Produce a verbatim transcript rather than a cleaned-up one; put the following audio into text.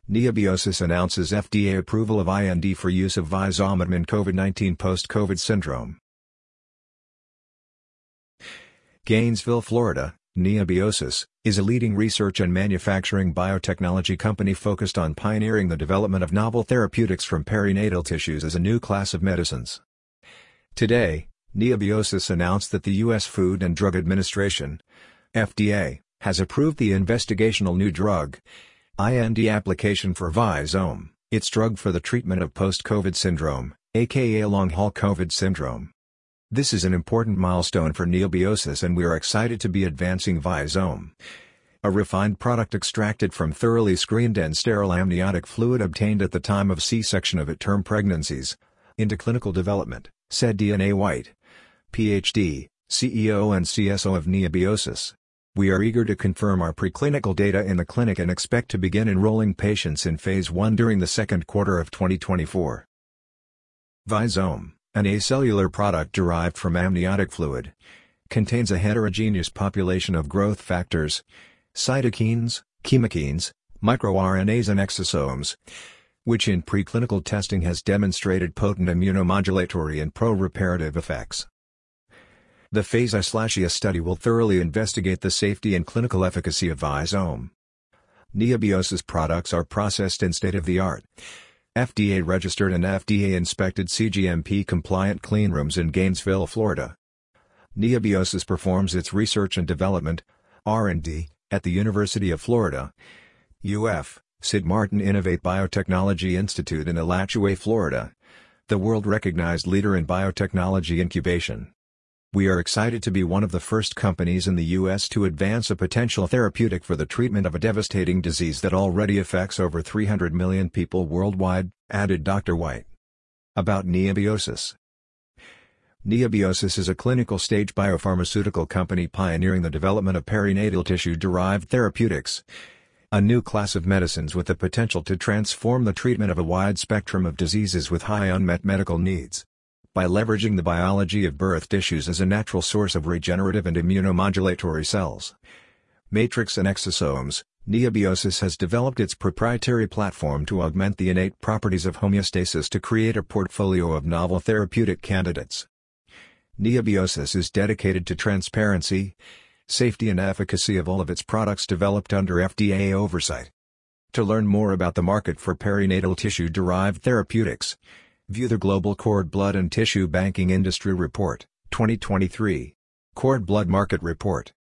Neobiosis announces F D A approval of I N D for use of Vizamycin in COVID nineteen post-COVID syndrome. Gainesville, Florida, Neobiosis, is a leading research and manufacturing biotechnology company focused on pioneering the development of novel therapeutics from perinatal tissues as a new class of medicines. Today, Neobiosis announced that the U S Food and Drug Administration, F D A, has approved the investigational new drug, I N D application for Vizamycin, its drug for the treatment of post-COVID syndrome, aka long-haul COVID syndrome. This is an important milestone for Neobiosis, and we are excited to be advancing Vizamycin, a refined product extracted from thoroughly screened and sterile amniotic fluid obtained at the time of C-section of at-term pregnancies, into clinical development, said D N A White, P H D, C E O and C S O of Neobiosis. We are eager to confirm our preclinical data in the clinic and expect to begin enrolling patients in phase one during the second quarter of twenty twenty-four. Vizamycin, an acellular product derived from amniotic fluid, contains a heterogeneous population of growth factors, cytokines, chemokines, microRNAs and exosomes, which in preclinical testing has demonstrated potent immunomodulatory and pro-reparative effects. The phase I/E study will thoroughly investigate the safety and clinical efficacy of Vizamycin. Neobiosis products are processed in state-of-the-art, F D A-registered and F D A-inspected C G M P-compliant cleanrooms in Gainesville, Florida. Neobiosis performs its research and development, R and D, at the University of Florida, U F, Sid Martin Innovate Biotechnology Institute in Alachua, Florida, the world-recognized leader in biotechnology incubation. We are excited to be one of the first companies in the U S to advance a potential therapeutic for the treatment of a devastating disease that already affects over three hundred million people worldwide, added Doctor White. About Neobiosis. Neobiosis is a clinical-stage biopharmaceutical company pioneering the development of perinatal tissue-derived therapeutics, a new class of medicines with the potential to transform the treatment of a wide spectrum of diseases with high unmet medical needs. By leveraging the biology of birth tissues as a natural source of regenerative and immunomodulatory cells, matrix and exosomes, Neobiosis has developed its proprietary platform to augment the innate properties of homeostasis to create a portfolio of novel therapeutic candidates. Neobiosis is dedicated to transparency, safety and efficacy of all of its products developed under F D A oversight. To learn more about the market for perinatal tissue-derived therapeutics, view the Global Cord Blood and Tissue Banking Industry Report, twenty twenty-three. Cord Blood Market Report.